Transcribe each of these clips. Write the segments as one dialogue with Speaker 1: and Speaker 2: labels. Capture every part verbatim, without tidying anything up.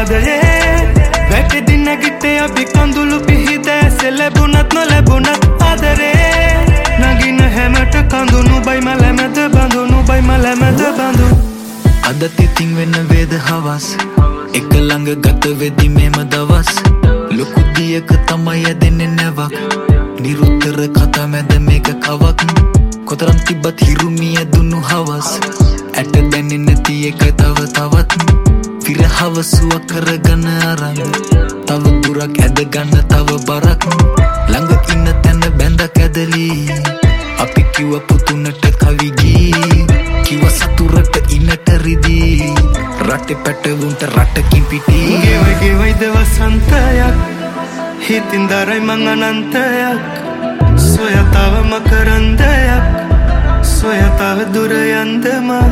Speaker 1: සාදයේ වැටෙදි නැගිටේ අපි කඳුළු පිහිද ඇසේ ලැබුණත් නොලැබුණත් ආදරේ නගින හැමට කඳුණු බයි මලමැද බඳුණු බයි මලමැද බඳු
Speaker 2: අදත් ඉතින් වෙන වේද හවස් එක ළඟ ගත වෙදි මෙම දවස් ලොකු දියක තමයි ඇදෙන්නේ නැවක් නිරුත්තර කතා මැද මේක කවක් කොතරම් තිබ්බත් හිරුමිය දුන්නු හවස් ඇට දැනෙන්නේ නැති එක තව තවත් විරහවසුව කරගන අරන් තව දුරක් ඇද ගන්න තව බරක් ළඟ ඉන්න තැන බැඳක් ඇදලි අපි කිව්ව පුතුනට කවි ගී කිව්ව සතුරට ඉන්නට රිදී රටේ පැටවුන්ට රටකින් පිටි
Speaker 1: ගෙවයි ගෙවයිද වසන්තයක් හිතින් දරයි මං අනන්තයක් සොයා තව මකරන්දයක් සොයා තව දුර යන්ද මං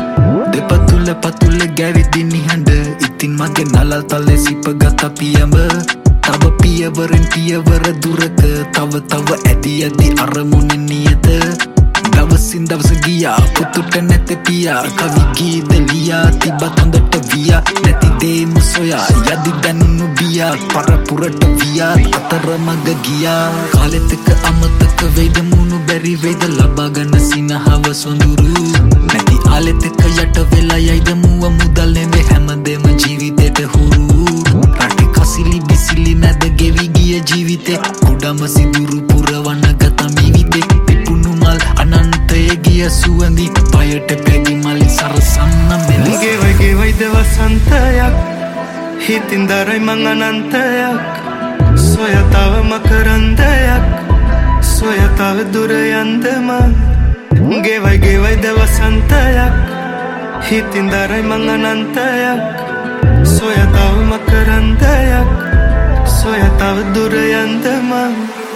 Speaker 2: දෙපතුල පතුල ගැවිදි නිහඬ ඉතින් මගේ නලල් තලේ සිප ගත පියඹ තව පියවරෙන් පියවර දුරක තව තව ඇදි ඇදි අරමුණ නියත දවසින් දවස ගියා පුතුට නැත පියා කවි ගීත ලියා තිබත් හොඳට වියා නැති දේම සොයා යදි දැනුණු බියා පරපුරට වියා අතරමඟ ගියා කාලෙත් එක්ක අමතක වෙයිද මුණු බැරි වෙයිද ලබා ගන්න සිනහව සොඳුරු නැති ආලෙත් එක්ක යට වෙලා යයිද මුව මුදල් නෙවෙයි හැමදේම ජීවිතේට හුරු රටේ කසිලි බිසිලි මැද ගෙවි ගිය ජීවිතේ කුඩම සිදුරු පුරවන ගත මිවිතේ පිපුණු මල් අනන්තයේ ගිය සුවඳි පයට පැගි මල් සරසන්න මෙලෙස
Speaker 1: ගෙවයි ගෙවයිද වසන්තයක් හිතින් දරයි මං අනන්තයක් සොයා තව මකරන්දයක් සොයා තව දුර යන්ද මං ගෙවයි ගෙවයිද වසන්තයක් හිතින් දරයි මං අනන්තයක් සොයා තව මකරන්දයක් සොයා තව දුර යන්ද මං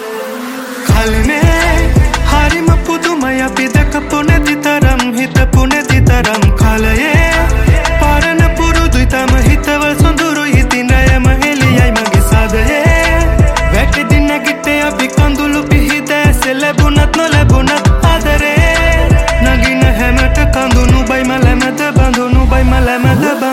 Speaker 1: කලනේ හරිම පුදුමයි අපි දැකපු නැති තරම් හිතපු නැති තරම් කාලයේ පරණ පුරුදුයි තම හිතවල් සොඳුරුයි ඉතින් රැයම හෙලියයි මගේ සාදයේ වැටෙදි නැගිටේ අපි කඳුළු පිහිද ඇසේ ලැබුණත් නොලැබුණත් ආදරේ නගින හැමට කඳුණු බයි මලමැද බඳුණු බයි මලමැද